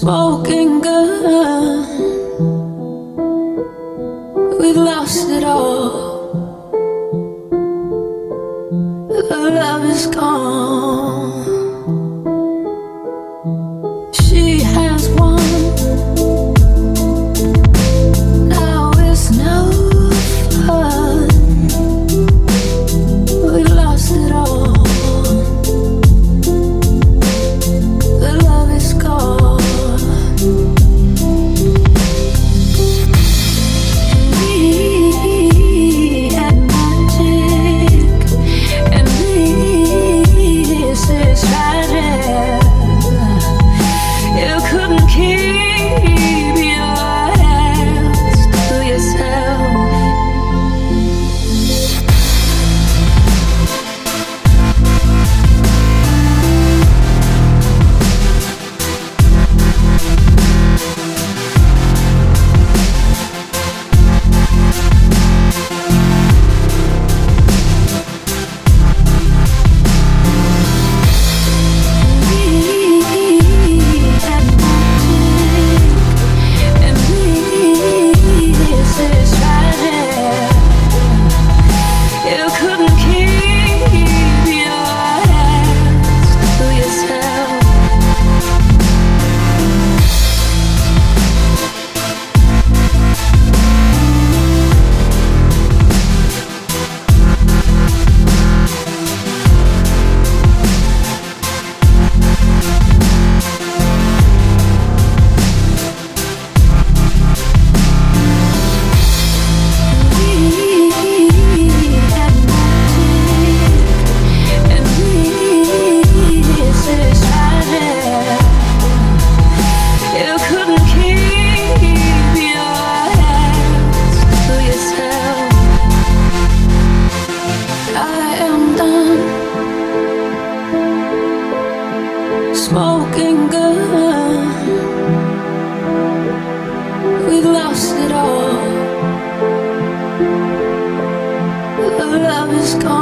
smoking gun. We've lost it all. The love is gone. She has won. Now it's no fun. We've lost it all. The love is gone. We had magic, and this is tragic. You couldn't keep your hands to yourself. Smoking gun. We've lost it all. The love is gone.